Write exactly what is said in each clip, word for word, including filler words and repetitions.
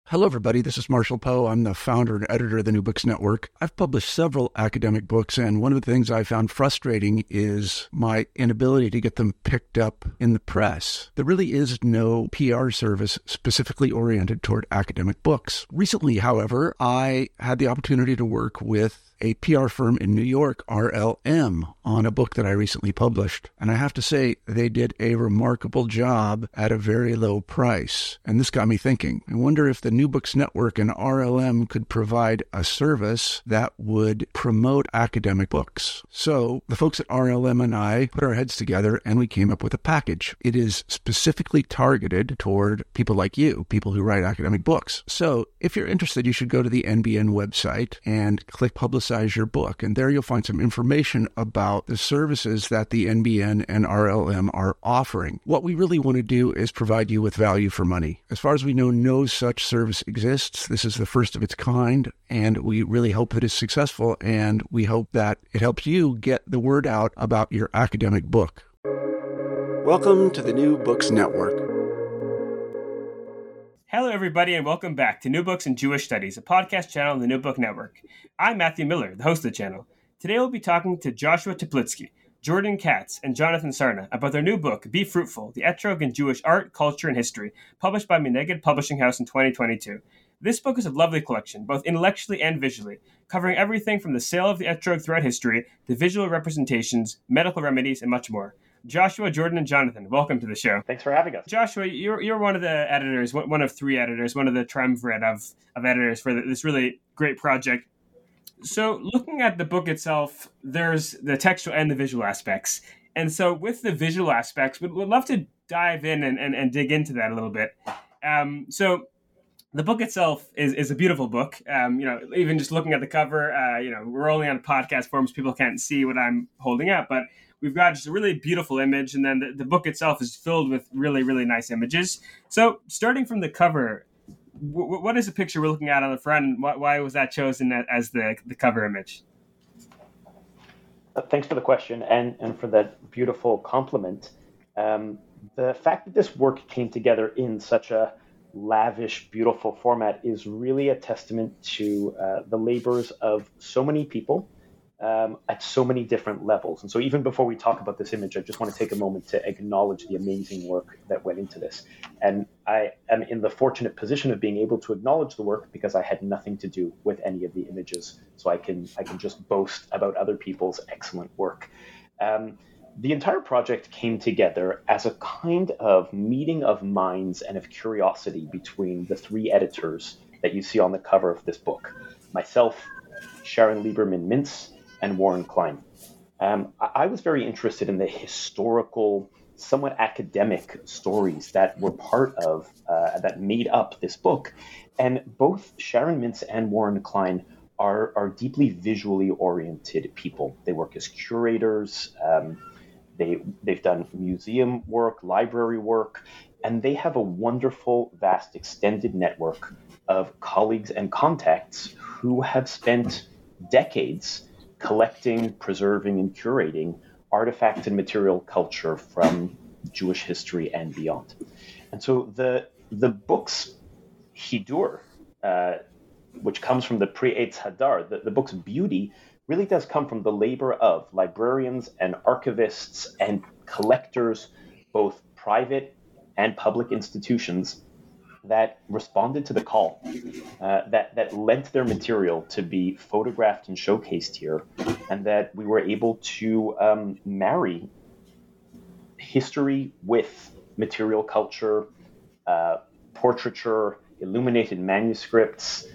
Hello, everybody. This is Marshall Poe. I'm the founder and editor of the New Books Network. I've published several academic books, and one of the things I found frustrating is my inability to get them picked up in the press. There really is no P R service specifically oriented toward academic books. Recently, however, I had the opportunity to work with a P R firm in New York, R L M, on a book that I recently published. And I have to say, they did a remarkable job at a very low price. And this got me thinking. I wonder if the New Books Network and R L M could provide a service that would promote academic books. So the folks at R L M and I put our heads together and we came up with a package. It is specifically targeted toward people like you, people who write academic books. So if you're interested, you should go to the N B N website and click Publicize your book. And there you'll find some information about the services that the N B N and R L M are offering. What we really want to do is provide you with value for money. As far as we know, no such service exists. This is the first of its kind, and we really hope that it's successful, and we hope that it helps you get the word out about your academic book. Welcome to the New Books Network. Hello, everybody, and welcome back to New Books and Jewish Studies, a podcast channel on the New Book Network. I'm Matthew Miller, the host of the channel. Today we'll be talking to Joshua Teplitsky, Jordan Katz, and Jonathan Sarna about their new book, Be Fruitful, The Etrog in Jewish Art, Culture, and History, published by Meneged Publishing House in twenty twenty-two. This book is a lovely collection, both intellectually and visually, covering everything from the sale of the etrog throughout history to visual representations, medical remedies, and much more. Joshua, Jordan, and Jonathan, welcome to the show. Thanks for having us. Joshua, you're you're one of the editors, one of three editors, one of the triumvirate of, of editors for this really great project. So looking at the book itself, there's the textual and the visual aspects. And so with the visual aspects, we'd, we'd love to dive in and, and, and dig into that a little bit. Um, so the book itself is, is a beautiful book. Um, you know, even just looking at the cover, uh, you know, we're only on a podcast form, so people can't see what I'm holding up, but we've got just a really beautiful image, and then the, the book itself is filled with really, really nice images. So starting from the cover, w- what is the picture we're looking at on the front, and why, why was that chosen as the, the cover image? Uh, thanks for the question and, and for that beautiful compliment. Um, the fact that this work came together in such a lavish, beautiful format is really a testament to uh, the labors of so many people um, at so many different levels. And so even before we talk about this image, I just want to take a moment to acknowledge the amazing work that went into this. And I am in the fortunate position of being able to acknowledge the work because I had nothing to do with any of the images. So I can I can just boast about other people's excellent work. Um, The entire project came together as a kind of meeting of minds and of curiosity between the three editors that you see on the cover of this book. Myself, Sharon Lieberman-Mintz, and Warren Klein. Um, I was very interested in the historical, somewhat academic stories that were part of, uh, that made up this book. And both Sharon Mintz and Warren Klein are, are deeply visually oriented people. They work as curators, um, They, they've done museum work, library work, and they have a wonderful, vast, extended network of colleagues and contacts who have spent decades collecting, preserving, and curating artifacts and material culture from Jewish history and beyond. And so the, the book's hidur, uh, which comes from the Pri Eitz Hadar, the, the book's beauty, really does come from the labor of librarians and archivists and collectors, both private and public institutions, that responded to the call, uh, that, that lent their material to be photographed and showcased here, and that we were able to um, marry history with material culture, uh, portraiture, illuminated manuscripts,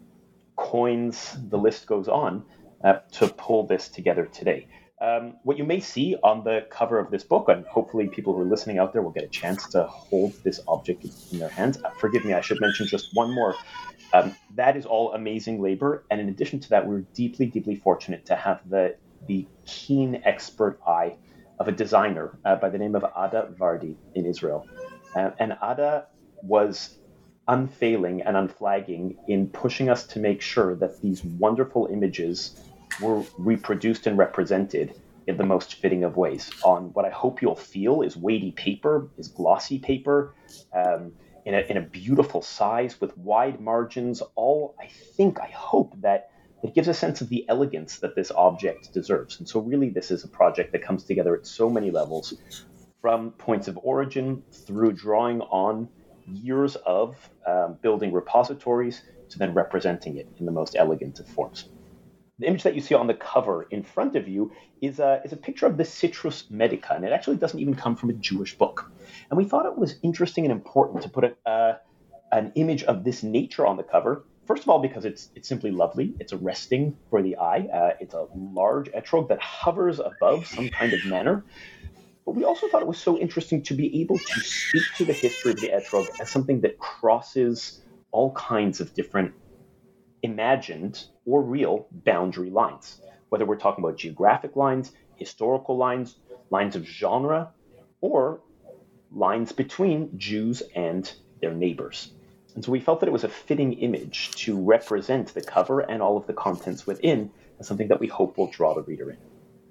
coins, the list goes on, Uh, to pull this together today. Um, what you may see on the cover of this book, and hopefully people who are listening out there will get a chance to hold this object in their hands. Uh, forgive me, I should mention just one more. Um, that is all amazing labor. And in addition to that, we're deeply, deeply fortunate to have the, the keen expert eye of a designer uh, by the name of Ada Vardi in Israel. Uh, and Ada was unfailing and unflagging in pushing us to make sure that these wonderful images were reproduced and represented in the most fitting of ways on what I hope you'll feel is weighty paper, is glossy paper. Um, in a, in a beautiful size with wide margins, all I think, I hope that it gives a sense of the elegance that this object deserves. And so really this is a project that comes together at so many levels, from points of origin through drawing on years of um, building repositories to then representing it in the most elegant of forms. The image that you see on the cover in front of you is a, is a picture of the Citrus Medica, and it actually doesn't even come from a Jewish book. And we thought it was interesting and important to put a, uh, an image of this nature on the cover, first of all, because it's it's simply lovely. It's arresting for the eye. Uh, it's a large etrog that hovers above some kind of manor. But we also thought it was so interesting to be able to speak to the history of the etrog as something that crosses all kinds of different imagined or real boundary lines, whether we're talking about geographic lines, historical lines, lines of genre, or lines between Jews and their neighbors. And so we felt that it was a fitting image to represent the cover and all of the contents within as something that we hope will draw the reader in.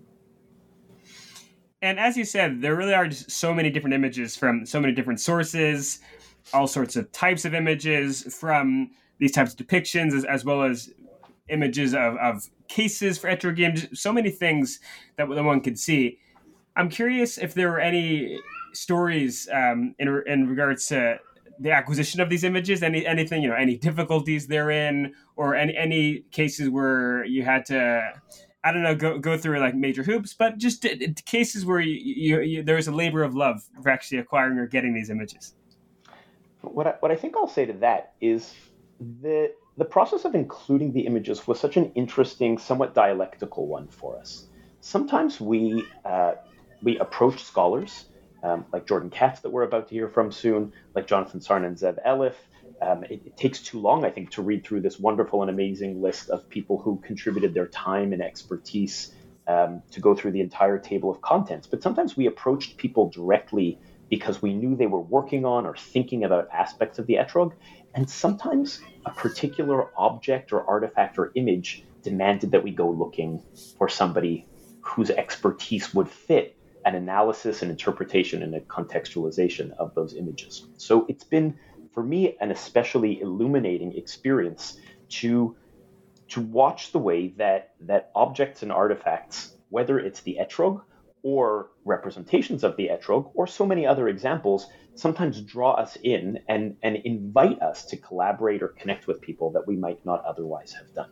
And as you said, there really are just so many different images from so many different sources, all sorts of types of images from these types of depictions, as, as well as images of, of cases for etrog games, so many things that one could see. I'm curious if there were any stories um, in, in regards to the acquisition of these images, any anything, you know, any difficulties therein, or any, any cases where you had to, I don't know, go go through like major hoops, but just uh, cases where you, you, you, there was a labor of love for actually acquiring or getting these images. What I, what I think I'll say to that is the the process of including the images was such an interesting, somewhat dialectical one for us. Sometimes we uh, we approach scholars um, like Jordan Katz that we're about to hear from soon, like Jonathan Sarna and Zev Elif. Um, it, it takes too long, I think, to read through this wonderful and amazing list of people who contributed their time and expertise um, to go through the entire table of contents. But sometimes we approached people directly because we knew they were working on or thinking about aspects of the etrog, and sometimes a particular object or artifact or image demanded that we go looking for somebody whose expertise would fit an analysis, an interpretation, and a contextualization of those images. So it's been, for me, an especially illuminating experience to, to watch the way that, that objects and artifacts, whether it's the etrog or representations of the etrog, or so many other examples, sometimes draw us in and, and invite us to collaborate or connect with people that we might not otherwise have done.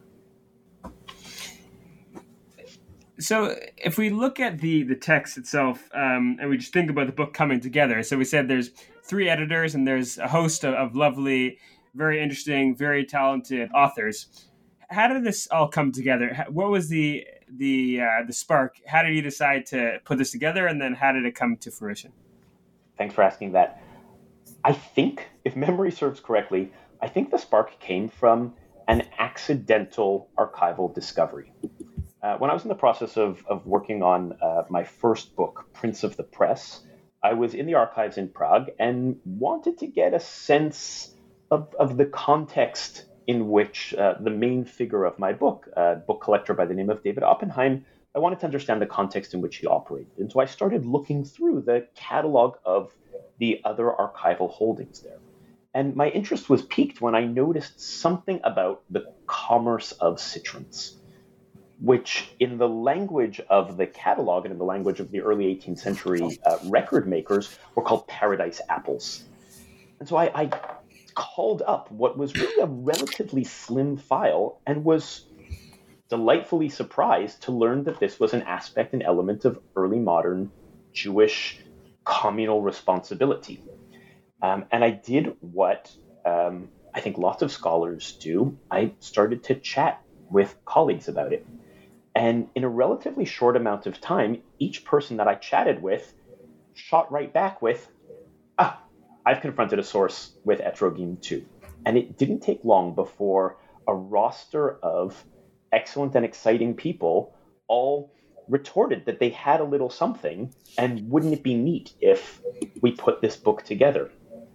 So if we look at the, the text itself, um, and we just think about the book coming together, so we said there's three editors and there's a host of, of lovely, very interesting, very talented authors. How did this all come together? What was the the uh, the spark? How did you decide to put this together, and then how did it come to fruition? Thanks for asking that. I think, if memory serves correctly, I think the spark came from an accidental archival discovery. Uh, when I was in the process of, of working on uh, my first book, Prince of the Press, I was in the archives in Prague and wanted to get a sense of, of the context in which uh, the main figure of my book, a book collector by the name of David Oppenheim, I wanted to understand the context in which he operated. And so I started looking through the catalog of the other archival holdings there. And my interest was piqued when I noticed something about the commerce of citrons, which in the language of the catalog and in the language of the early eighteenth century uh, record makers were called paradise apples. And so I, I called up what was really a relatively slim file and was delightfully surprised to learn that this was an aspect and element of early modern Jewish communal responsibility. Um, and I did what um, I think lots of scholars do. I started to chat with colleagues about it. And in a relatively short amount of time, each person that I chatted with shot right back with, ah, I've confronted a source with etrogim too. And it didn't take long before a roster of excellent and exciting people all retorted that they had a little something, and wouldn't it be neat if we put this book together?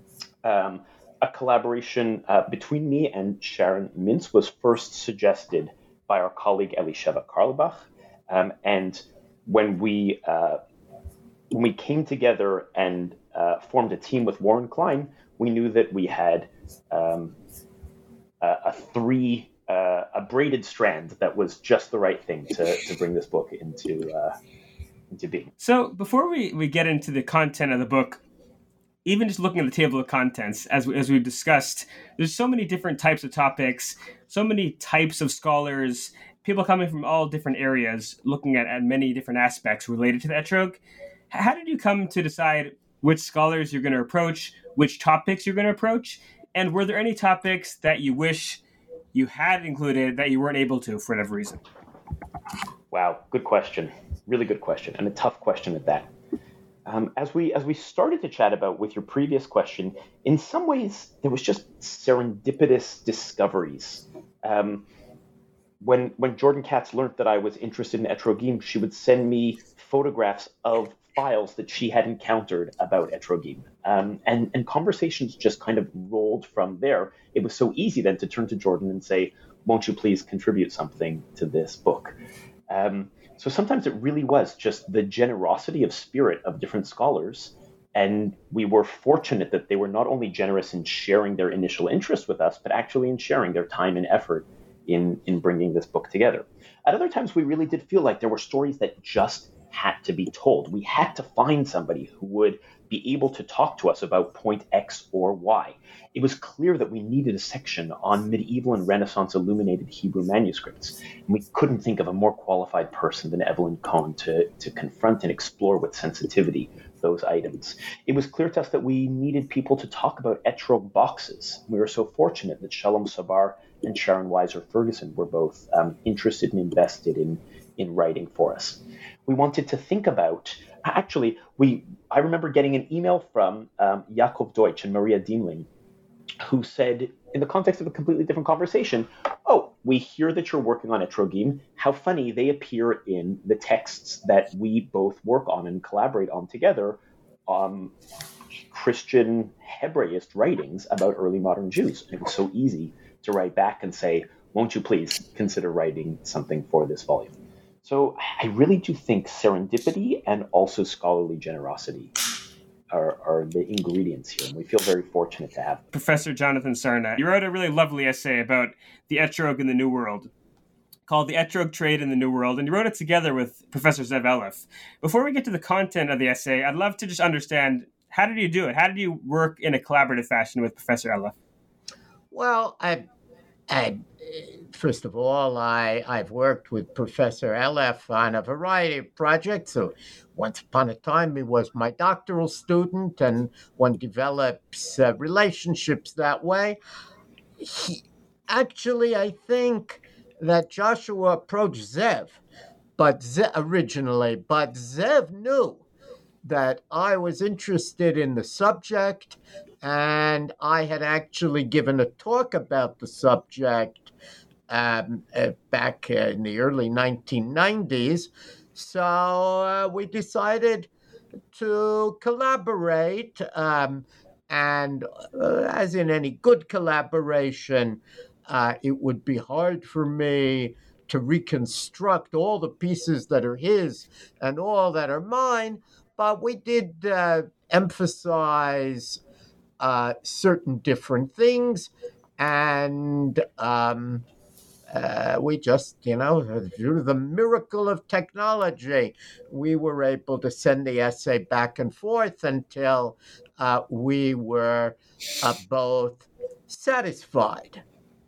Um, a collaboration uh, between me and Sharon Mintz was first suggested by our colleague Elisheva Karlbach. Um, and when we uh, when we came together and uh, formed a team with Warren Klein, we knew that we had um, a, a three, uh, a braided strand that was just the right thing to, to bring this book into uh, into being. So before we, we get into the content of the book, even just looking at the table of contents, as we, as we've discussed, there's so many different types of topics, so many types of scholars, people coming from all different areas, looking at, at many different aspects related to the Etrog. How did you come to decide which scholars you're going to approach, which topics you're going to approach, and were there any topics that you wish you had included that you weren't able to for whatever reason? Wow, good question. Really good question, and a tough question at that. Um, as we as we started to chat about with your previous question, in some ways there was just serendipitous discoveries. Um, when when Jordan Katz learned that I was interested in Etrogim, she would send me photographs of files that she had encountered about Etrogim, um, and and conversations just kind of rolled from there. It was so easy then to turn to Jordan and say, "Won't you please contribute something to this book?" Um, So sometimes it really was just the generosity of spirit of different scholars. And we were fortunate that they were not only generous in sharing their initial interest with us, but actually in sharing their time and effort in, in bringing this book together. At other times, we really did feel like there were stories that just had to be told. We had to find somebody who would be able to talk to us about point X or Y. It was clear that we needed a section on medieval and Renaissance illuminated Hebrew manuscripts. And we couldn't think of a more qualified person than Evelyn Cohn to, to confront and explore with sensitivity those items. It was clear to us that we needed people to talk about Etrog boxes. We were so fortunate that Shalom Sabar and Sharon Weiser Ferguson were both um, interested and invested in, in writing for us. We wanted to think about, actually, we I remember getting an email from um, Jakob Deutsch and Maria Diemling, who said, in the context of a completely different conversation, oh, we hear that you're working on Etrogim. How funny, they appear in the texts that we both work on and collaborate on together, um, Christian Hebraist writings about early modern Jews. And it was so easy to write back and say, won't you please consider writing something for this volume? So I really do think serendipity and also scholarly generosity Are, are the ingredients here, and we feel very fortunate to have them. Professor Jonathan Sarna, you wrote a really lovely essay about the Etrog in the New World called The Etrog Trade in the New World, and you wrote it together with Professor Zev Elef. Before we get to the content of the essay, I'd love to just understand, how did you do it? How did you work in a collaborative fashion with Professor Elef? Well, I, I first of all, I, I've worked with Professor Elef on a variety of projects. So once upon a time, he was my doctoral student, and one develops uh, relationships that way. He, actually, I think that Joshua approached Zev, but Zev, originally, but Zev knew that I was interested in the subject, and I had actually given a talk about the subject um, uh, back uh, in the early nineteen nineties. So uh, we decided to collaborate, um, and uh, as in any good collaboration, uh, it would be hard for me to reconstruct all the pieces that are his and all that are mine, but we did uh, emphasize uh, certain different things, and um, Uh, we just, you know, through the miracle of technology, we were able to send the essay back and forth until uh, we were uh, both satisfied.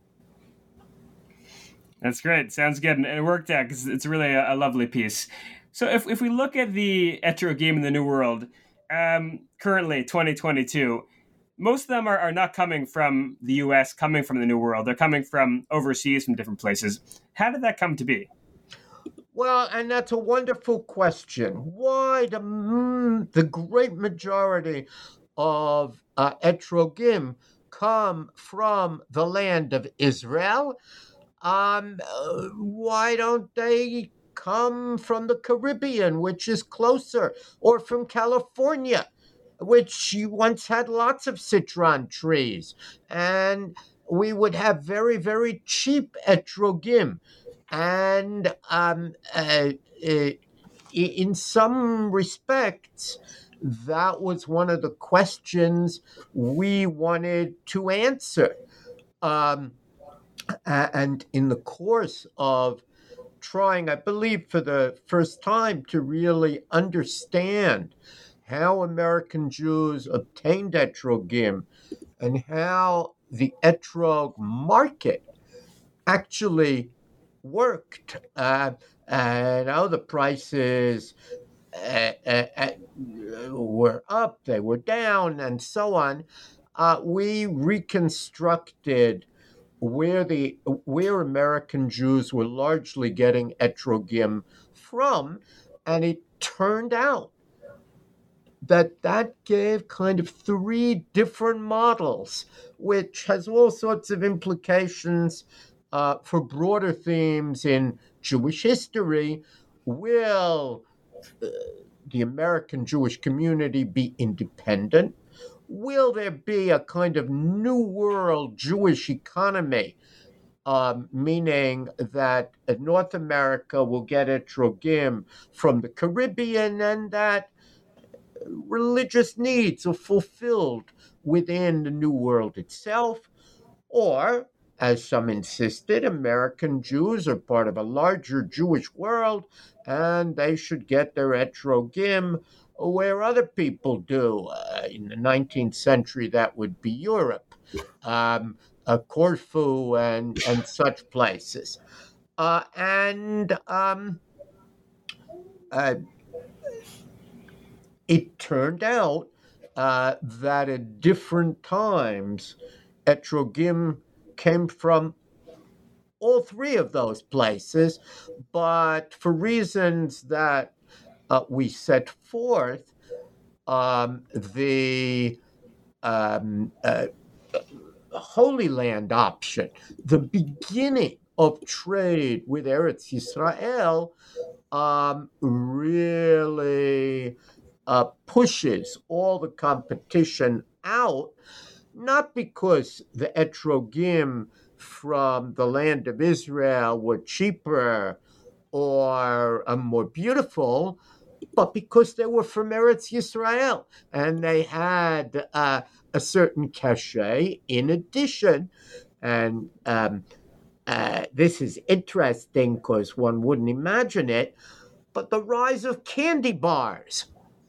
That's great. Sounds good. And it worked out because it's really a, a lovely piece. So if, if we look at the Etrogim in the New World, um, currently twenty twenty-two, most of them are, are not coming from the U S, coming from the New World. They're coming from overseas, from different places. How did that come to be? Well, and that's a wonderful question. Why the, mm, the great majority of uh, Etrogim come from the land of Israel? Um, uh, why don't they come from the Caribbean, which is closer, or from California, which once had lots of citron trees, and we would have very, very cheap Etrogim. And um, uh, uh, in some respects, that was one of the questions we wanted to answer. Um, and in the course of trying, I believe, for the first time to really understand how American Jews obtained etrogim and how the etrog market actually worked. Uh, and how the prices uh, uh, uh, were up, they were down, and so on. Uh, we reconstructed where the where American Jews were largely getting etrogim from, and it turned out that that gave kind of three different models, which has all sorts of implications uh, for broader themes in Jewish history. Will uh, the American Jewish community be independent? Will there be a kind of new world Jewish economy, um, meaning that North America will get etrogim from the Caribbean and that religious needs are fulfilled within the New World itself? Or, as some insisted, American Jews are part of a larger Jewish world and they should get their etrogim where other people do. Uh, in the nineteenth century, that would be Europe, um, uh, Corfu, and, and such places. Uh, and um, uh, it turned out uh, that at different times, etrogim came from all three of those places, but for reasons that uh, we set forth, um, the um, uh, Holy Land option, the beginning of trade with Eretz Yisrael, um, really uh, pushes all the competition out, not because the etrogim from the land of Israel were cheaper or uh, more beautiful, but because they were from Eretz Yisrael and they had uh, a certain cachet in addition. And um, uh, this is interesting because one wouldn't imagine it, but the rise of candy bars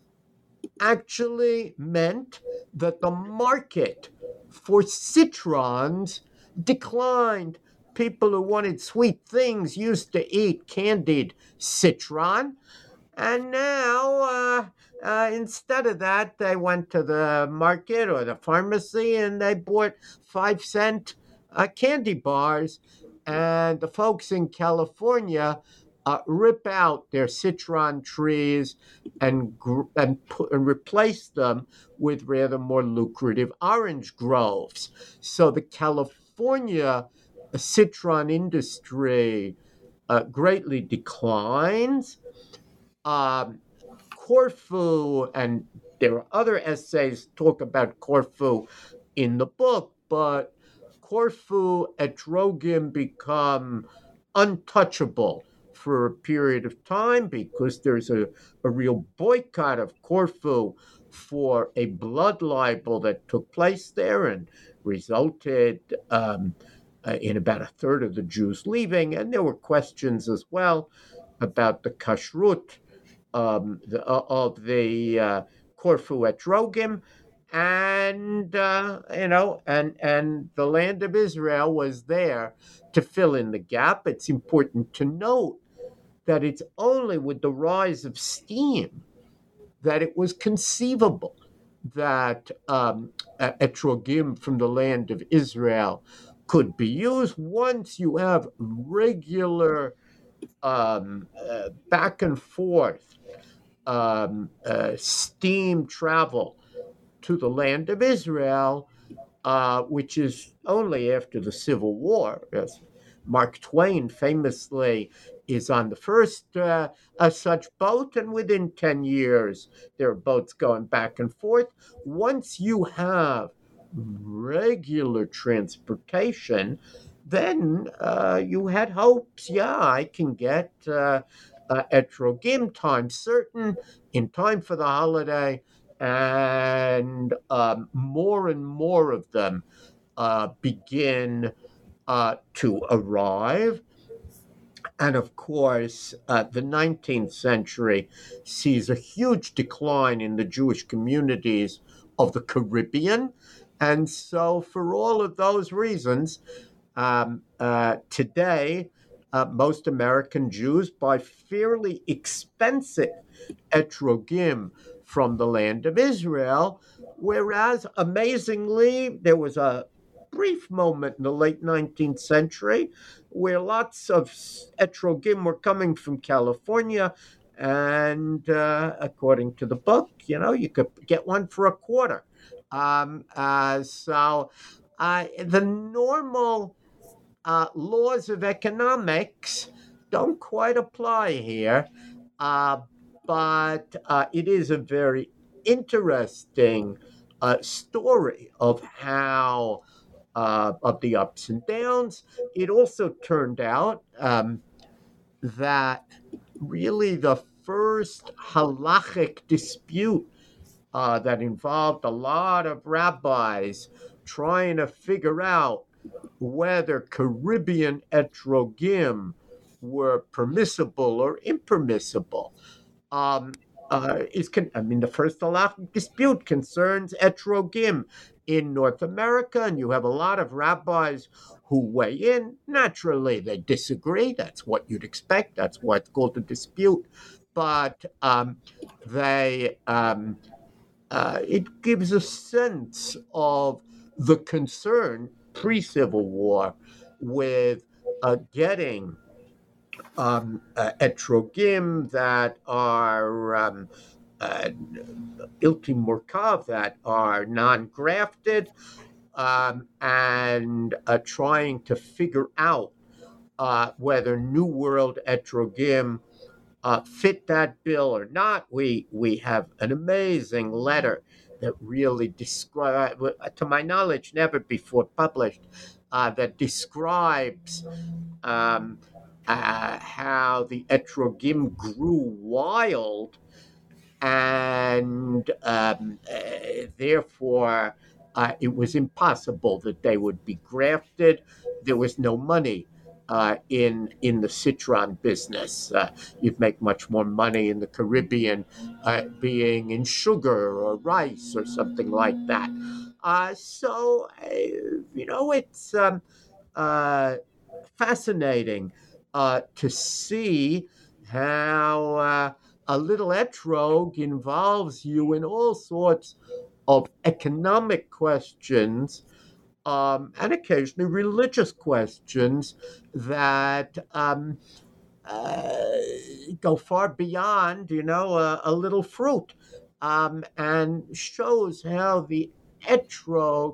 actually meant that the market for citrons declined. People who wanted sweet things used to eat candied citron, and now uh, uh, instead of that, they went to the market or the pharmacy and they bought five cent uh, candy bars. And the folks in California uh, rip out their citron trees and gr- and, put, and replace them with rather more lucrative orange groves. So the California citron industry uh, greatly declines. Um, Corfu, and there are other essays talk about Corfu in the book, but Corfu etrogim become untouchable for a period of time because there's a, a real boycott of Corfu for a blood libel that took place there and resulted um, uh, in about a third of the Jews leaving. And there were questions as well about the kashrut um, the, uh, of the uh, Corfu etrogim. And, uh, you know, and, and the land of Israel was there to fill in the gap. It's important to note that it's only with the rise of steam that it was conceivable that um, etrogim from the land of Israel could be used. Once you have regular um, uh, back and forth um, uh, steam travel to the land of Israel, uh, which is only after the Civil War. Yes. Mark Twain famously is on the first uh, uh, such boat, and within ten years, there are boats going back and forth. Once you have regular transportation, then uh, you had hopes, yeah, I can get uh, uh, etrogim time certain in time for the holiday and um, more and more of them uh, begin uh, to arrive. And of course, uh, the nineteenth century sees a huge decline in the Jewish communities of the Caribbean. And so, for all of those reasons, um, uh, today, uh, most American Jews buy fairly expensive etrogim from the land of Israel, whereas, amazingly, there was a brief moment in the late nineteenth century where lots of etrogim were coming from California, and uh, according to the book, you know, you could get one for a quarter. Um, uh, so uh, the normal uh, laws of economics don't quite apply here, uh, but uh, it is a very interesting uh, story of how uh, of the ups and downs. It also turned out um, that really the first halachic dispute uh, that involved a lot of rabbis trying to figure out whether Caribbean etrogim were permissible or impermissible. Um, uh, is con- I mean, the first halachic dispute concerns etrogim in North America, and you have a lot of rabbis who weigh in. Naturally, they disagree. That's what you'd expect. That's why it's called a dispute. But um, they um, uh, it gives a sense of the concern pre-Civil War with uh, getting um, uh, etrogim that are um, uh, ilti murkav, that are non-grafted, um, and uh, trying to figure out uh, whether New World etrogim uh, fit that bill or not. We we have an amazing letter that really describes, to my knowledge, never before published, uh, that describes um, uh, how the etrogim grew wild, and um, uh, therefore uh, it was impossible that they would be grafted. There was no money uh, in in the citron business. Uh, you'd make much more money in the Caribbean uh, being in sugar or rice or something like that. Uh, so, uh, you know, it's um, uh, fascinating uh, to see how uh, a little etrog involves you in all sorts of economic questions, um, and occasionally religious questions that um, uh, go far beyond, you know, a, a little fruit, um, and shows how the etrog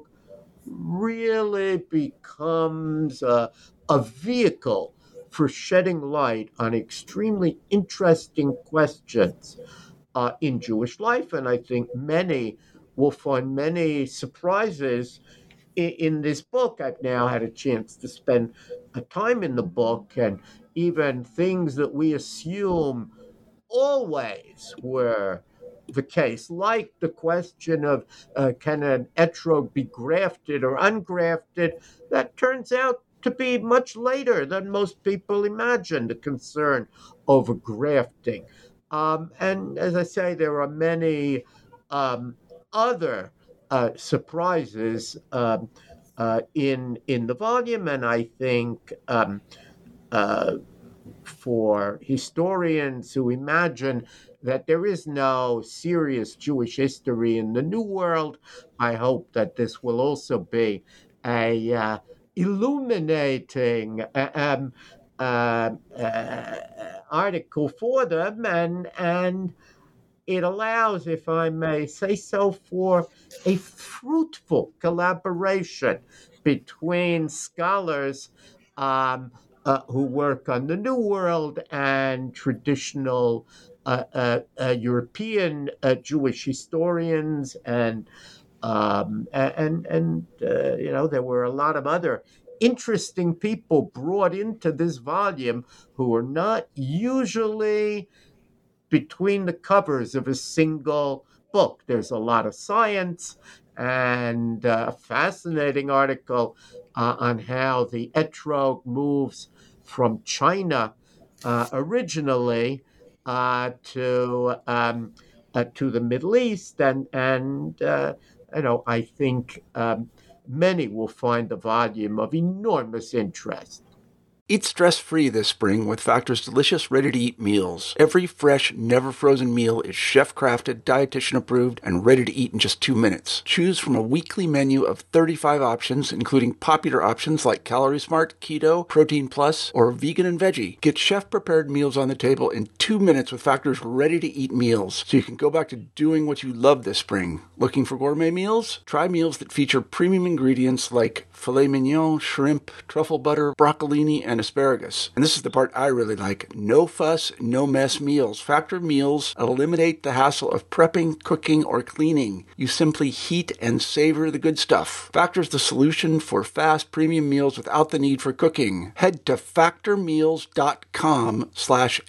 really becomes a, a vehicle for shedding light on extremely interesting questions uh, in Jewish life. And I think many will find many surprises in, in this book. I've now had a chance to spend a time in the book, and even things that we assume always were the case, like the question of uh, can an etrog be grafted or ungrafted, that turns out to be much later than most people imagine, the concern over grafting. Um, and as I say, there are many um, other uh, surprises um, uh, in in the volume, and I think um, uh, for historians who imagine that there is no serious Jewish history in the New World, I hope that this will also be a uh, illuminating uh, um, uh, uh, article for them, and and it allows, if I may say so, for a fruitful collaboration between scholars um, uh, who work on the New World and traditional uh, uh, uh, European uh, Jewish historians, and um, and and uh, you know, there were a lot of other interesting people brought into this volume who are not usually between the covers of a single book. There's a lot of science and a fascinating article uh, on how the etrog moves from China uh, originally uh, to um, uh, to the Middle East, and and uh, you know I think um, many will find the volume of enormous interest. Eat stress-free this spring with Factor's delicious, ready-to-eat meals. Every fresh, never-frozen meal is chef-crafted, dietitian-approved, and ready to eat in just two minutes. Choose from a weekly menu of thirty-five options, including popular options like Calorie Smart, Keto, Protein Plus, or Vegan and Veggie. Get chef-prepared meals on the table in two minutes with Factor's ready-to-eat meals, so you can go back to doing what you love this spring. Looking for gourmet meals? Try meals that feature premium ingredients like filet mignon, shrimp, truffle butter, broccolini, and asparagus. And this is the part I really like. No fuss, no mess meals. Factor meals eliminate the hassle of prepping, cooking, or cleaning. You simply heat and savor the good stuff. Factor's the solution for fast premium meals without the need for cooking. Head to factormeals.com slash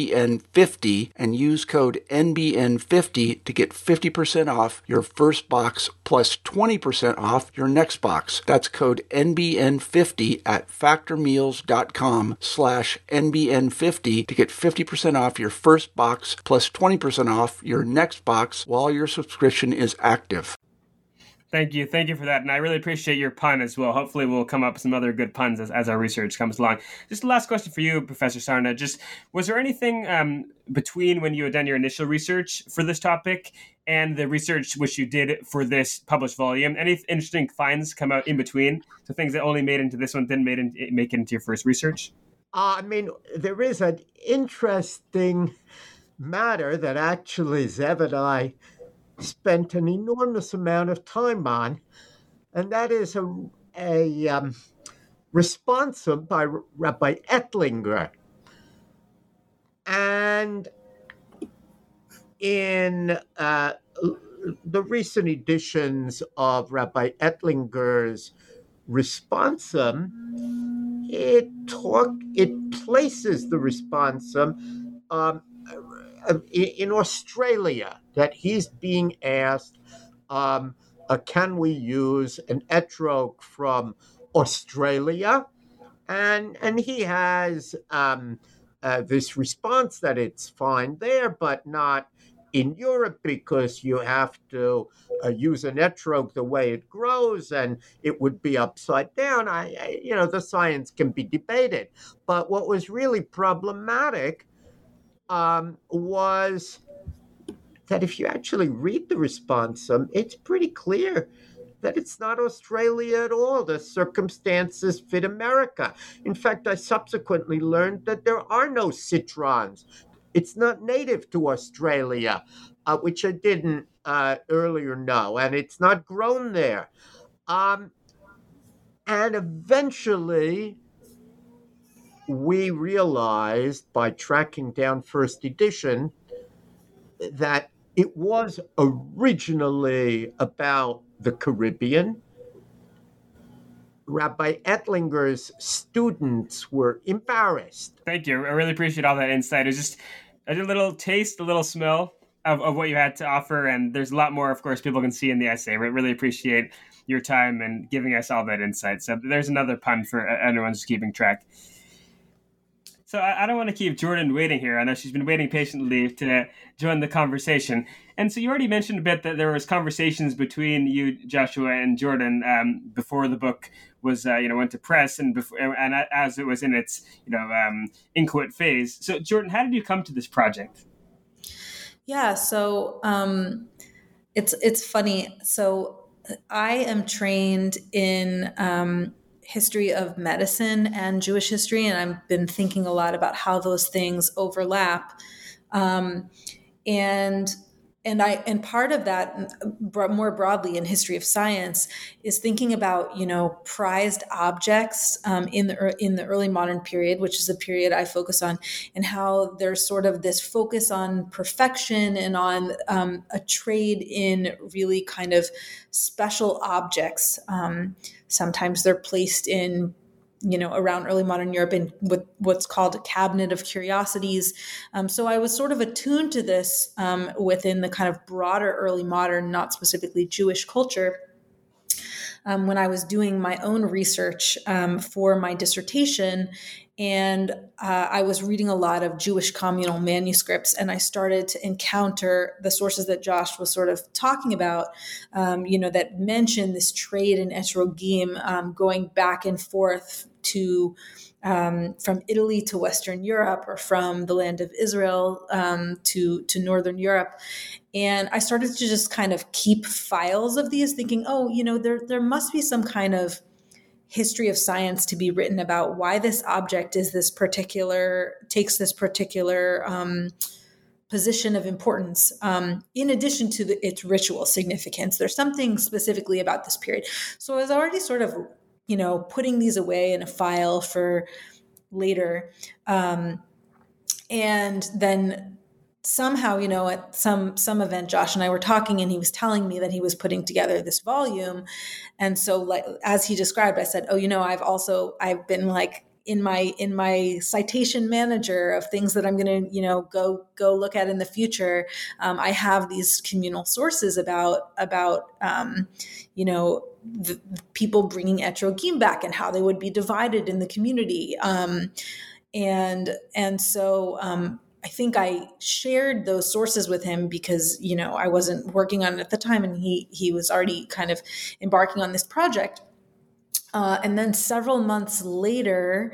NBN50 and use code N B N fifty to get fifty percent off your first box plus twenty percent off your next box. That's code N B N fifty at factormeals.com slash N B N fifty to get fifty percent off your first box plus twenty percent off your next box while your subscription is active. Thank you. Thank you for that. And I really appreciate your pun as well. Hopefully we'll come up with some other good puns as, as our research comes along. Just the last question for you, Professor Sarna. Just, was there anything um, between when you had done your initial research for this topic and the research which you did for this published volume? Any interesting finds come out in between? So things that only made into this one didn't made in, make it into your first research? Uh, I mean, there is an interesting matter that actually Zev and I spent an enormous amount of time on, and that is a, a um, responsum by Rabbi Ettlinger. And in uh, the recent editions of Rabbi Ettlinger's responsum, it talk it places the responsum um, in Australia, that he's being asked, um, uh, can we use an etrog from Australia? And and he has um, uh, this response that it's fine there, but not in Europe, because you have to uh, use an etrog the way it grows, and it would be upside down. I, I, you know, the science can be debated. But what was really problematic um, was that if you actually read the responsum, it's pretty clear that it's not Australia at all. The circumstances fit America. In fact, I subsequently learned that there are no citrons. It's not native to Australia, uh, which I didn't uh, earlier know, and it's not grown there. Um, and eventually, we realized by tracking down first edition that it was originally about the Caribbean. Rabbi Ettlinger's students were embarrassed. Thank you. I really appreciate all that insight. It was just a little taste, a little smell of, of what you had to offer. And there's a lot more, of course, people can see in the essay. We really appreciate your time and giving us all that insight. So there's another pun for anyone who's keeping track. So I, I don't want to keep Jordan waiting here. I know she's been waiting patiently to join the conversation. And so you already mentioned a bit that there was conversations between you, Joshua, and Jordan um, before the book was, uh, you know, went to press and before, and as it was in its, you know, um, inchoate phase. So Jordan, how did you come to this project? Yeah, so um, it's it's funny. So I am trained in um, history of medicine and Jewish history, and I've been thinking a lot about how those things overlap. Um, and and I and part of that, more broadly in history of science, is thinking about, you know, prized objects um, in the in the early modern period, which is the period I focus on, and how there's sort of this focus on perfection and on um, a trade in really kind of special objects. Um, sometimes they're placed in you know, around early modern Europe in with what's called a cabinet of curiosities. Um, so I was sort of attuned to this um, within the kind of broader early modern, not specifically Jewish culture. Um, when I was doing my own research um, for my dissertation, and uh, I was reading a lot of Jewish communal manuscripts, and I started to encounter the sources that Josh was sort of talking about, um, you know, that mention this trade in etrogim um, going back and forth to um, from Italy to Western Europe, or from the land of Israel um, to to Northern Europe. And I started to just kind of keep files of these, thinking, oh, you know, there there must be some kind of history of science to be written about why this object is this particular, takes this particular um, position of importance, um, in addition to the, its ritual significance. There's something specifically about this period. So I was already sort of, you know, putting these away in a file for later. Um, and then somehow, you know, at some some event, Josh and I were talking, and he was telling me that he was putting together this volume. And so, like, as he described, I said, oh, you know, I've also, I've been like in my, in my citation manager of things that I'm going to, you know, go, go look at in the future. Um, I have these communal sources about, about, um, you know, the, the people bringing etrogim back and how they would be divided in the community. Um, and, and so, um, I think I shared those sources with him because, you know, I wasn't working on it at the time, and he he was already kind of embarking on this project. Uh, and then several months later,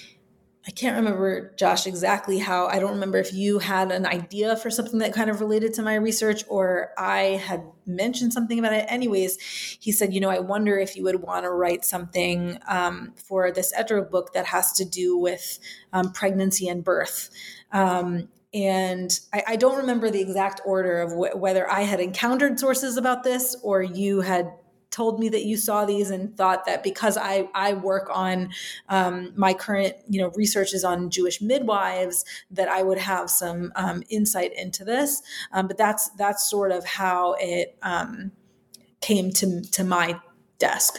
I can't remember, Josh, exactly how, I don't remember if you had an idea for something that kind of related to my research, or I had mentioned something about it. Anyways, he said, you know, I wonder if you would want to write something um, for this etrog book that has to do with um, pregnancy and birth. Um, and I, I don't remember the exact order of wh- whether I had encountered sources about this, or you had told me that you saw these and thought that because I, I work on um, my current, you know, research is on Jewish midwives, that I would have some um, insight into this. Um, but that's, that's sort of how it um, came to, to my desk.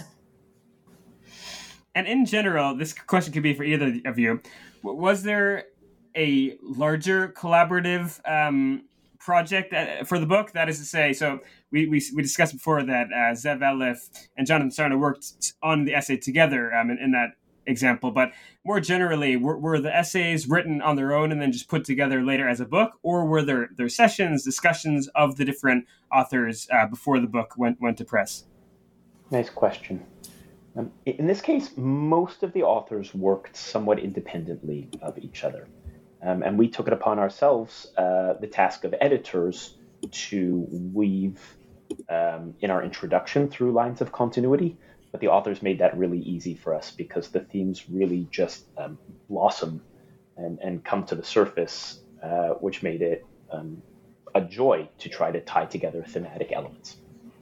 And in general, this question could be for either of you. Was there a larger collaborative um, project for the book? That is to say, so we we, we discussed before that uh, Zev Elif and Jonathan Sarna worked on the essay together um, in, in that example. But more generally, were, were the essays written on their own and then just put together later as a book, or were there there sessions, discussions of the different authors uh, before the book went went to press? Nice question. Um, in this case, most of the authors worked somewhat independently of each other. Um, and we took it upon ourselves, uh, the task of editors, to weave um, in our introduction through lines of continuity. But the authors made that really easy for us because the themes really just um, blossom and, and come to the surface, uh, which made it um, a joy to try to tie together thematic elements.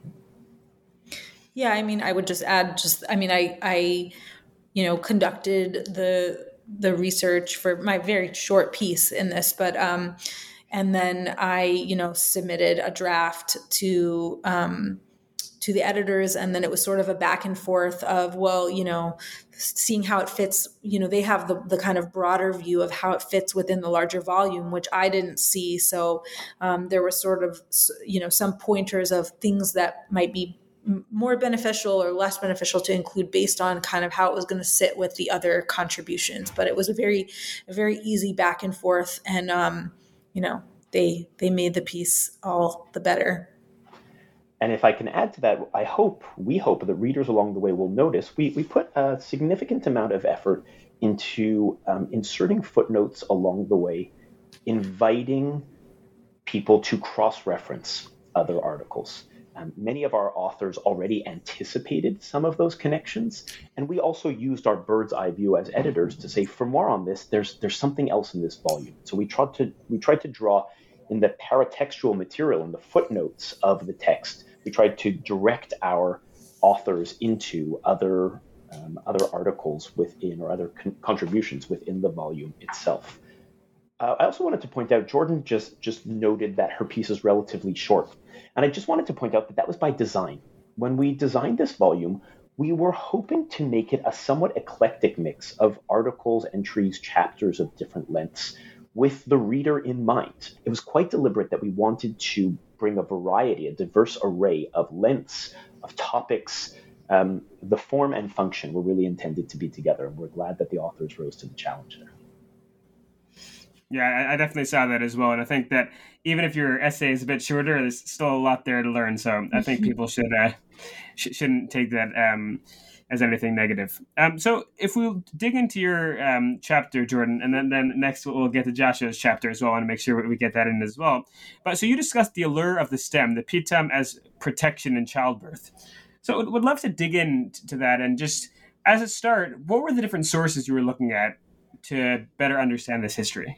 Yeah, I mean, I would just add, just, I mean, I, I, you know, conducted the the research for my very short piece in this, but, um, and then I, you know, submitted a draft to, um, to the editors. And then it was sort of a back and forth of, well, you know, seeing how it fits, you know, they have the, the kind of broader view of how it fits within the larger volume, which I didn't see. So, um, there was sort of, you know, some pointers of things that might be more beneficial or less beneficial to include based on kind of how it was going to sit with the other contributions. But it was a very, a very easy back and forth. And, um, you know, they, they made the piece all the better. And if I can add to that, I hope, we hope that readers along the way will notice we, we put a significant amount of effort into um, inserting footnotes along the way, inviting people to cross-reference other articles. Um, many of our authors already anticipated some of those connections, and we also used our bird's eye view as editors to say, for more on this, there's there's something else in this volume. So we tried to we tried to draw in the paratextual material, in the footnotes of the text. We tried to direct our authors into other um, other articles within or other con- contributions within the volume itself. Uh, I also wanted to point out, Jordan just just noted that her piece is relatively short. And I just wanted to point out that that was by design. When we designed this volume, we were hoping to make it a somewhat eclectic mix of articles, entries, chapters of different lengths with the reader in mind. It was quite deliberate that we wanted to bring a variety, a diverse array of lengths, of topics. Um, the form and function were really intended to be together, and we're glad that the authors rose to the challenge there. Yeah, I definitely saw that as well. And I think that even if your essay is a bit shorter, there's still a lot there to learn. So I think people should, uh, sh- shouldn't take that um, as anything negative. Um, so if we dig into your um, chapter, Jordan, and then, then next we'll get to Joshua's chapter as well, and make sure we get that in as well. But so you discussed the allure of the stem, the pitam, as protection in childbirth. So would love to dig into that. And just as a start, what were the different sources you were looking at to better understand this history?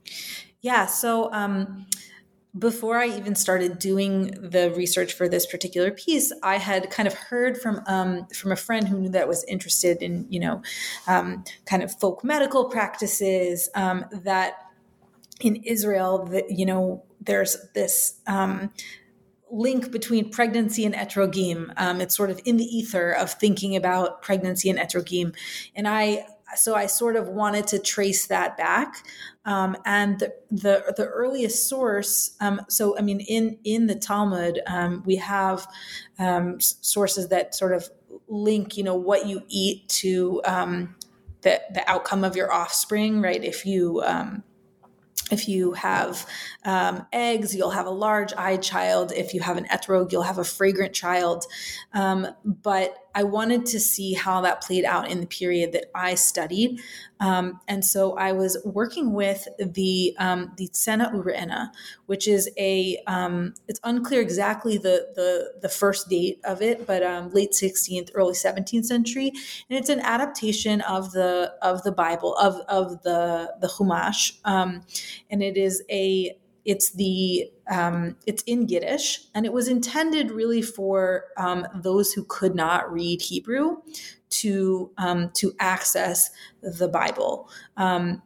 Yeah, so um, before I even started doing the research for this particular piece, I had kind of heard from um, from a friend who knew that was interested in, you know, um, kind of folk medical practices, um, that in Israel, that, you know, there's this um, link between pregnancy and etrogim. Um, it's sort of in the ether of thinking about pregnancy and etrogim. And I, so I sort of wanted to trace that back. Um, and the, the, the earliest source, um, so, I mean, in, in the Talmud, um, we have um, sources that sort of link, you know, what you eat to um, the, the outcome of your offspring, right? If you, um, If you have um, eggs, you'll have a large-eyed child. If you have an etrog, you'll have a fragrant child. Um, but I wanted to see how that played out in the period that I studied. Um, and so I was working with the um, the Tzena Ure'ena, which is a, um, it's unclear exactly the, the, the first date of it, but um, late sixteenth, early seventeenth century. And it's an adaptation of the of the Bible, of, of the, the Chumash. Um, and it is a, it's the, um, it's in Yiddish, and it was intended really for um, those who could not read Hebrew to, um, to access the Bible. Um,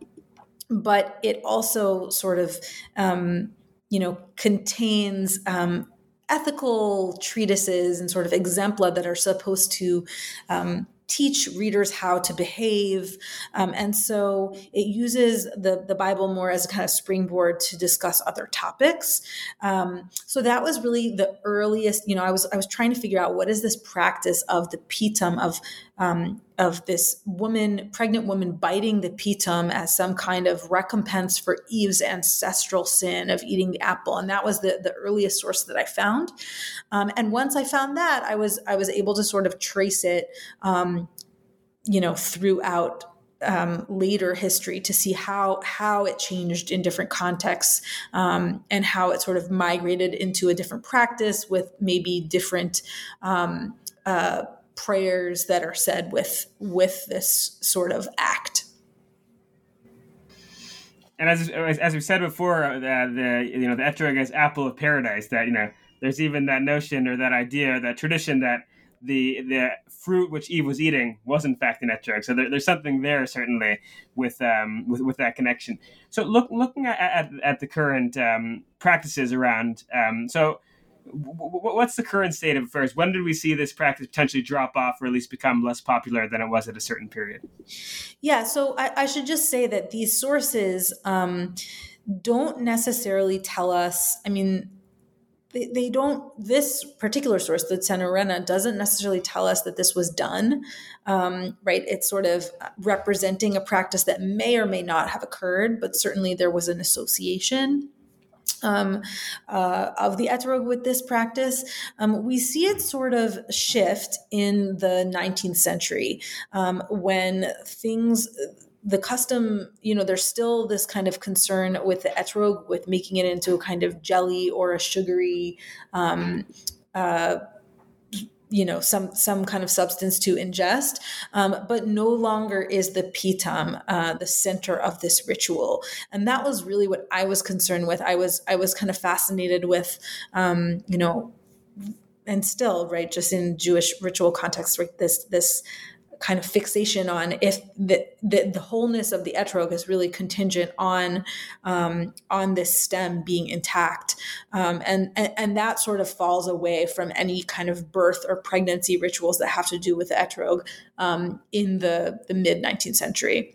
but it also sort of, um, you know, contains um, ethical treatises and sort of exempla that are supposed to um, teach readers how to behave. Um, and so it uses the, the Bible more as a kind of springboard to discuss other topics. Um, so that was really the earliest, you know, I was, I was trying to figure out what is this practice of the pitam, of, um, of this woman, pregnant woman biting the pitam as some kind of recompense for Eve's ancestral sin of eating the apple. And that was the, the earliest source that I found. Um, and once I found that, I was, I was able to sort of trace it, um, you know, throughout um, later history to see how how it changed in different contexts, um, and how it sort of migrated into a different practice with maybe different um, uh, prayers that are said with with this sort of act. And as as we said before, uh, the you know the etrog is apple of paradise. That you know there's even that notion or that idea, that tradition that the the fruit which Eve was eating was in fact an etrog. So there, there's something there certainly with um with, with that connection. So look looking at at, at the current um, practices around. Um, so w- w- what's the current state of affairs? When did we see this practice potentially drop off, or at least become less popular than it was at a certain period? Yeah. So I, I should just say that these sources um, don't necessarily tell us. I mean. They, they don't, this particular source, the Tzena Ure'ena, doesn't necessarily tell us that this was done, um, right? It's sort of representing a practice that may or may not have occurred, but certainly there was an association um, uh, of the etrog with this practice. Um, we see it sort of shift in the nineteenth century um, when things... The custom, you know, there's still this kind of concern with the etrog, with making it into a kind of jelly or a sugary, um, uh, you know, some some kind of substance to ingest, um, but no longer is the pitam uh, the center of this ritual, and that was really what I was concerned with. I was I was kind of fascinated with, um, you know, and still, right, just in Jewish ritual context, right, this this. kind of fixation on if the, the, the wholeness of the etrog is really contingent on um, on this stem being intact. Um, and, and, and that sort of falls away from any kind of birth or pregnancy rituals that have to do with the etrog um, in the, the mid nineteenth century.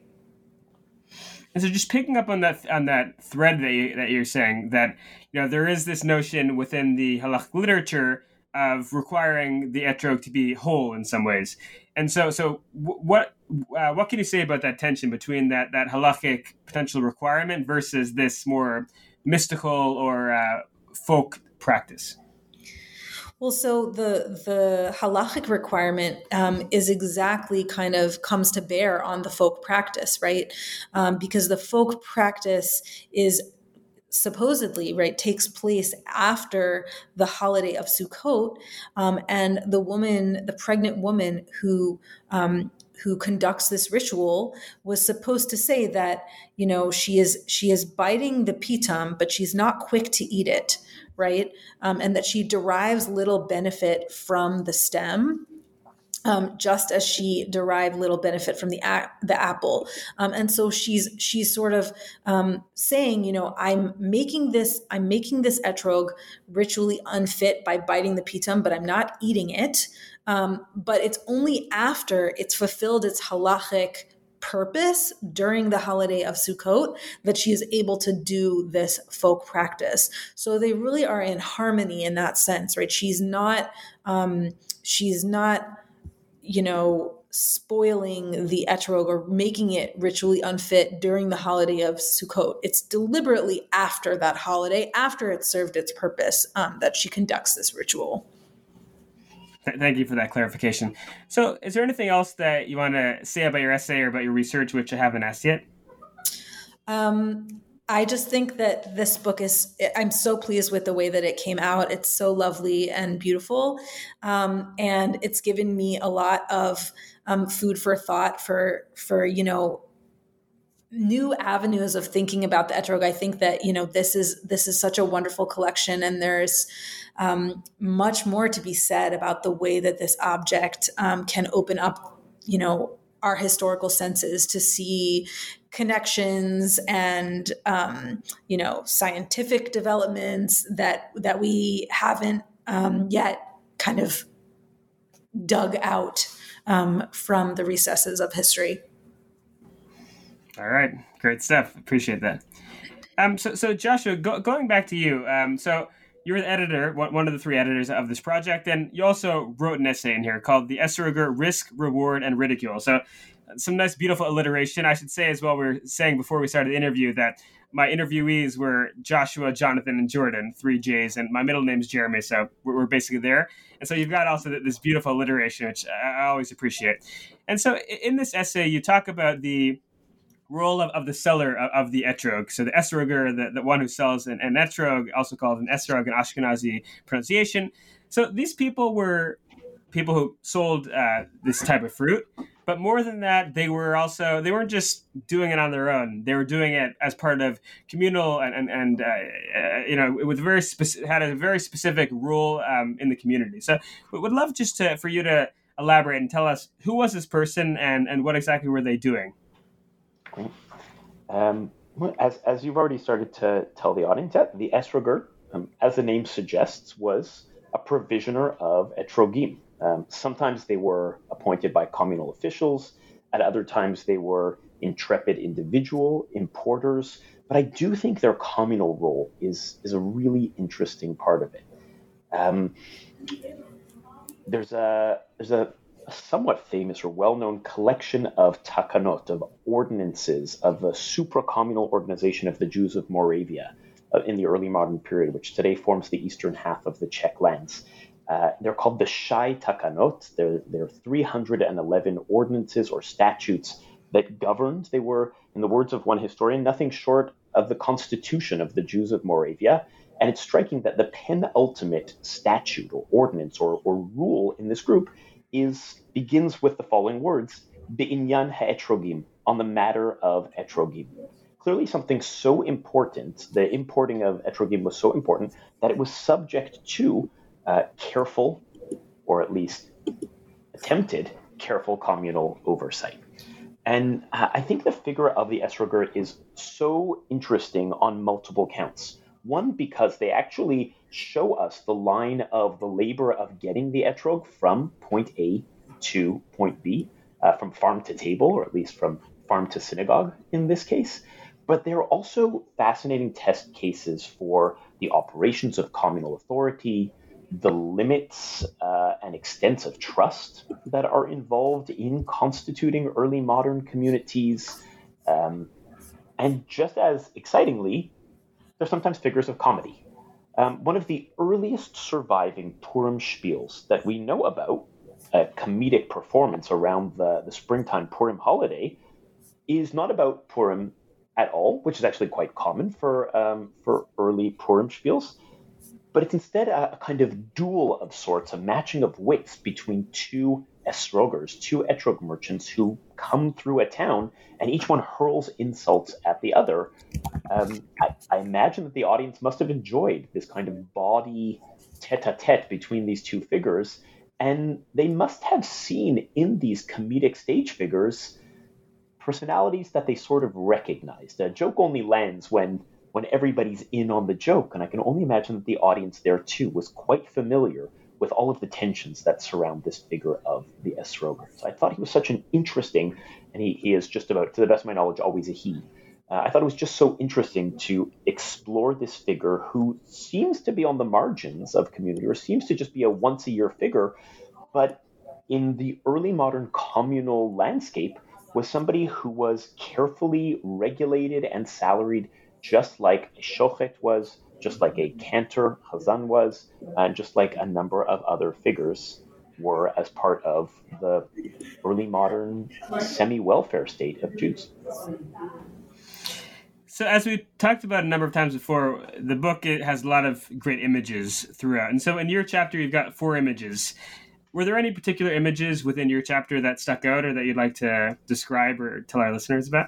And so, just picking up on that on that thread that you, that you're saying, that you know there is this notion within the halachic literature of requiring the etrog to be whole in some ways, and so so what uh, what can you say about that tension between that that halachic potential requirement versus this more mystical or uh, folk practice? Well, so the the halachic requirement um, is exactly kind of comes to bear on the folk practice, right? Um, because the folk practice is supposedly, right, takes place after the holiday of Sukkot, um, and the woman, the pregnant woman who um, who conducts this ritual was supposed to say that, you know, she is she is biting the pitam, but she's not quick to eat it, right? Um, and that she derives little benefit from the stem, um, just as she derived little benefit from the a- the apple. Um, and so she's she's sort of um, saying, you know, I'm making this I'm making this etrog ritually unfit by biting the pitam, but I'm not eating it. Um, but it's only after it's fulfilled its halachic purpose during the holiday of Sukkot that she is able to do this folk practice. So they really are in harmony in that sense, right? She's not, um, she's not, you know, spoiling the etrog or making it ritually unfit during the holiday of Sukkot. It's deliberately after that holiday, after it's served its purpose, um, that she conducts this ritual. Thank you for that clarification. So is there anything else that you want to say about your essay or about your research, which I haven't asked yet? Um, I just think that this book is, I'm so pleased with the way that it came out. It's so lovely and beautiful. Um, and it's given me a lot of um, food for thought for, for, you know, new avenues of thinking about the etrog. I think that, you know, this is, this is such a wonderful collection, and there's um, much more to be said about the way that this object um, can open up, you know, our historical senses to see connections and, um, you know, scientific developments that, that we haven't um, yet kind of dug out um, from the recesses of history. All right. Great stuff. Appreciate that. Um, so, so Joshua, go, going back to you. Um, so you're the editor, one of the three editors of this project, and you also wrote an essay in here called The Esrogger: Risk, Reward, and Ridicule. So some nice, beautiful alliteration. I should say as well, we were saying before we started the interview that my interviewees were Joshua, Jonathan, and Jordan, three J's, and my middle name's Jeremy, so we're, we're basically there. And so you've got also this beautiful alliteration, which I, I always appreciate. And so in this essay, you talk about the role of, of the seller of, of the etrog. So the esrogger, the, the one who sells an, an etrog, also called an esrog in Ashkenazi pronunciation. So these people were people who sold uh, this type of fruit. But more than that, they were also, they weren't just doing it on their own. They were doing it as part of communal and, and, and uh, uh, you know, with very specific, had a very specific role um, in the community. So we would love just to, for you to elaborate and tell us who was this person and, and what exactly were they doing? Um, as, as you've already started to tell the audience, the esrogger, um, as the name suggests, was a provisioner of etrogim. Um, sometimes they were appointed by communal officials. At other times, they were intrepid individual importers. But I do think their communal role is, is a really interesting part of it. Um, there's a there's a a somewhat famous or well-known collection of takanot, of ordinances of a supracommunal organization of the Jews of Moravia uh, in the early modern period, which today forms the eastern half of the Czech lands. Uh, they're called the Shai Takanot. They're, they're three hundred eleven ordinances or statutes that governed. They were, in the words of one historian, nothing short of the constitution of the Jews of Moravia. And it's striking that the penultimate statute or ordinance or, or rule in this group is begins with the following words: Be'inyan ha'etrogim, on the matter of etrogim. Clearly something so important, the importing of etrogim was so important that it was subject to uh, careful, or at least attempted, careful communal oversight. And I think the figure of the Esrogr is so interesting on multiple counts. One, because they actually show us the line of the labor of getting the etrog from point A to point B, uh, from farm to table, or at least from farm to synagogue in this case. But they're also fascinating test cases for the operations of communal authority, the limits uh, and extents of trust that are involved in constituting early modern communities. Um, and just as excitingly, they're sometimes figures of comedy. Um, one of the earliest surviving Purim spiels that we know about, a comedic performance around the, the springtime Purim holiday, is not about Purim at all, which is actually quite common for um, for early Purim spiels, but it's instead a, a kind of duel of sorts, a matching of wits between two esrogers, two etrog merchants who come through a town, and each one hurls insults at the other. Um, I, I imagine that the audience must have enjoyed this kind of bawdy tete-a-tete between these two figures, and they must have seen in these comedic stage figures personalities that they sort of recognized. A joke only lands when when everybody's in on the joke, and I can only imagine that the audience there too was quite familiar with all of the tensions that surround this figure of the Esrogr. So I thought he was such an interesting, and he, he is just about, to the best of my knowledge, always a he. Uh, I thought it was just so interesting to explore this figure who seems to be on the margins of community, or seems to just be a once-a-year figure, but in the early modern communal landscape was somebody who was carefully regulated and salaried, just like a shochet was, just like a cantor, chazan was, and just like a number of other figures were as part of the early modern semi-welfare state of Jews. So as we talked about a number of times before, the book it has a lot of great images throughout. And so in your chapter, you've got four images. Were there any particular images within your chapter that stuck out or that you'd like to describe or tell our listeners about?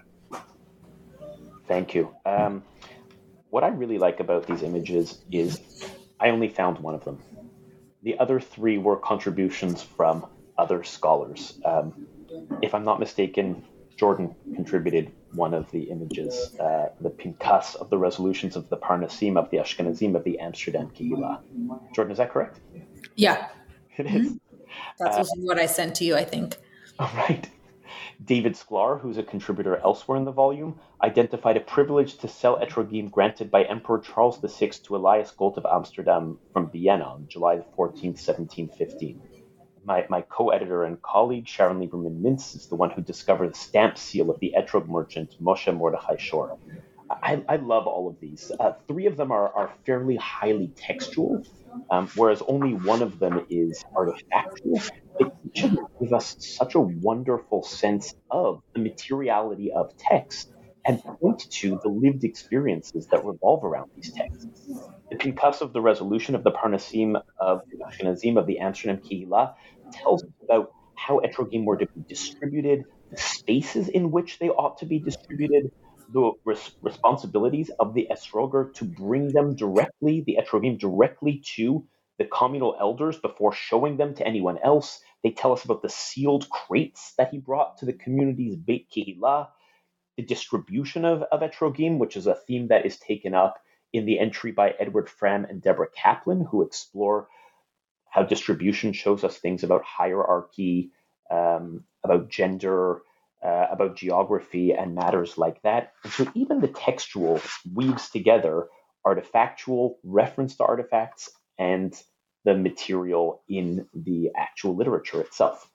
Thank you. Um, what I really like about these images is I only found one of them. The other three were contributions from other scholars. Um, if I'm not mistaken, Jordan contributed one of the images, uh, the Pinkas of the resolutions of the Parnasim of the Ashkenazim of the Amsterdam Kehillah. Jordan, is that correct? Yeah. It is. Mm-hmm. That's uh, what I sent to you, I think. All right. David Sklar, who's a contributor elsewhere in the volume, identified a privilege to sell etrogim granted by Emperor Charles the Sixth to Elias Gold of Amsterdam from Vienna on July fourteenth, seventeen fifteen. My, my co-editor and colleague, Sharon Lieberman-Mintz, is the one who discovered the stamp seal of the etrog merchant, Moshe Mordechai Shor. I, I love all of these. Uh, three of them are, are fairly highly textual, um, whereas only one of them is artifactual. It should give us such a wonderful sense of the materiality of text and point to the lived experiences that revolve around these texts. The Pinkas of the resolution of the Parnasim of the Ashkenazim of the Amsterdam Kehillah tells us about how etrogim were to be distributed, the spaces in which they ought to be distributed, the res- responsibilities of the esrogr to bring them directly, the etrogim directly to the communal elders before showing them to anyone else. They tell us about the sealed crates that he brought to the community's Beit Kehillah, the distribution of, of etrogim, which is a theme that is taken up in the entry by Edward Fram and Deborah Kaplan, who explore how distribution shows us things about hierarchy, um, about gender, uh, about geography, and matters like that. And so even the textual weaves together artifactual reference to artifacts and the material in the actual literature itself.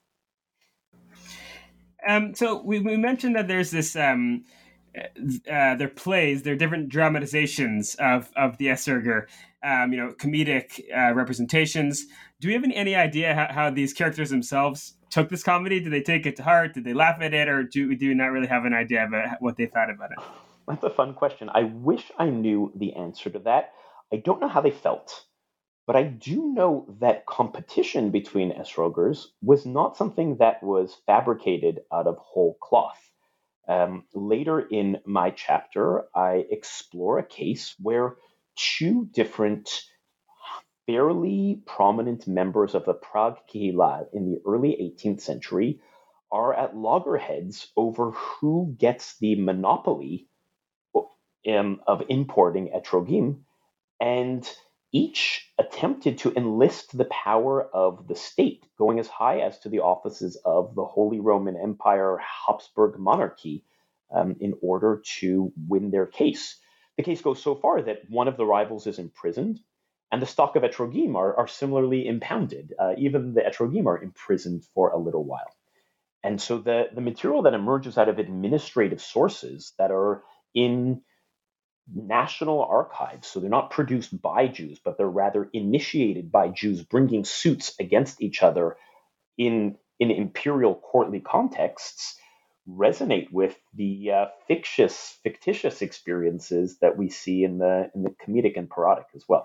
Um, so we, we mentioned that there's this, um, uh, their plays, their different dramatizations of, of the Esrogr, um, you know, comedic uh, representations. Do we have any, any idea how, how these characters themselves took this comedy? Did they take it to heart? Did they laugh at it? Or do we do not really have an idea about what they thought about it? That's a fun question. I wish I knew the answer to that. I don't know how they felt. But I do know that competition between esrogers was not something that was fabricated out of whole cloth. Um, later in my chapter, I explore a case where two different fairly prominent members of the Prague Kehillah in the early eighteenth century are at loggerheads over who gets the monopoly um, of importing etrogim, and each attempted to enlist the power of the state, going as high as to the offices of the Holy Roman Empire Habsburg monarchy, um, in order to win their case. The case goes so far that one of the rivals is imprisoned, and the stock of etrogim are, are similarly impounded. Uh, even the etrogim are imprisoned for a little while. And so the, the material that emerges out of administrative sources that are in national archives, so they're not produced by Jews, but they're rather initiated by Jews bringing suits against each other in, in imperial courtly contexts, resonate with the uh, fictitious, fictitious experiences that we see in the in the comedic and parodic as well.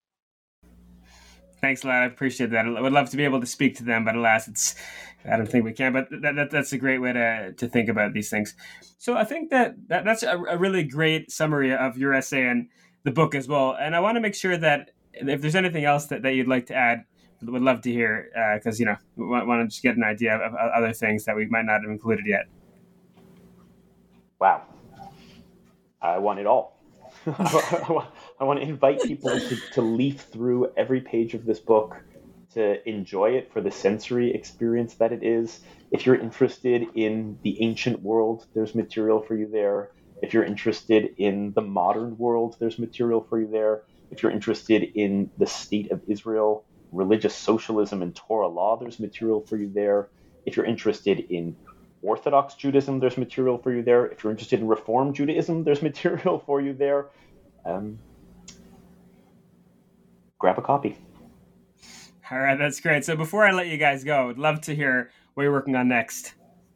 Thanks a lot. I appreciate that. I would love to be able to speak to them, but alas, it's I don't think we can. But that, that that's a great way to to think about these things. So I think that, that that's a, a really great summary of your essay and the book as well. And I want to make sure that if there's anything else that, that you'd like to add, would love to hear, because uh, you know we want, want to just get an idea of, of other things that we might not have included yet. Wow, I want it all. I want to invite people to, to leaf through every page of this book, to enjoy it for the sensory experience that it is. If you're interested in the ancient world, there's material for you there. If you're interested in the modern world, there's material for you there. If you're interested in the state of Israel, religious socialism and Torah law, there's material for you there. If you're interested in Orthodox Judaism, there's material for you there. If you're interested in Reform Judaism, there's material for you there. Um, grab a copy. All right, that's great. So before I let you guys go, I'd love to hear what you're working on next.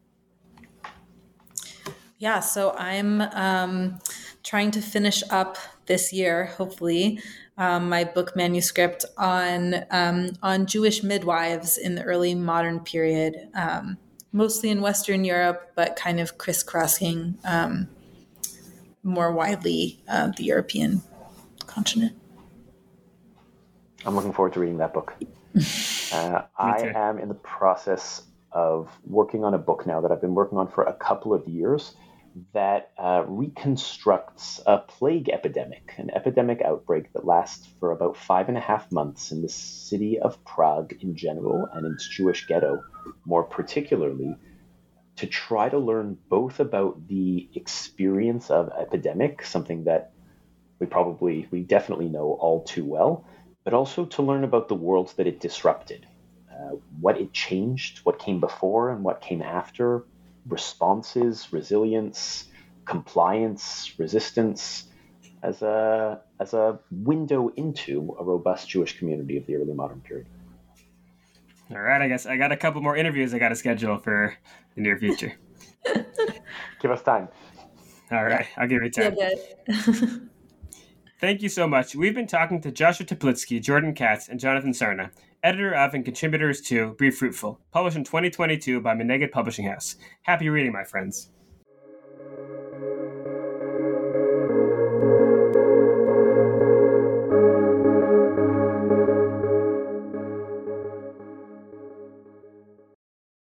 Yeah, so I'm um, trying to finish up this year, hopefully, um, my book manuscript on um, on Jewish midwives in the early modern period, um, mostly in Western Europe, but kind of crisscrossing um, more widely uh, the European continent. I'm looking forward to reading that book. Uh, I am in the process of working on a book now that I've been working on for a couple of years that uh, reconstructs a plague epidemic, an epidemic outbreak that lasts for about five and a half months in the city of Prague in general and in its Jewish ghetto more particularly, to try to learn both about the experience of epidemic, something that we probably, we definitely know all too well, but also to learn about the worlds that it disrupted, uh, what it changed, what came before and what came after, responses, resilience, compliance, resistance, as a as a window into a robust Jewish community of the early modern period. All right, I guess I got a couple more interviews I got to schedule for the near future. Give us time. All right, I'll give you time. Yeah, Thank you so much. We've been talking to Joshua Teplitsky, Jordan Katz, and Jonathan Sarna, editor of and contributors to Be Fruitful, published in twenty twenty-two by Meneged Publishing House. Happy reading, my friends.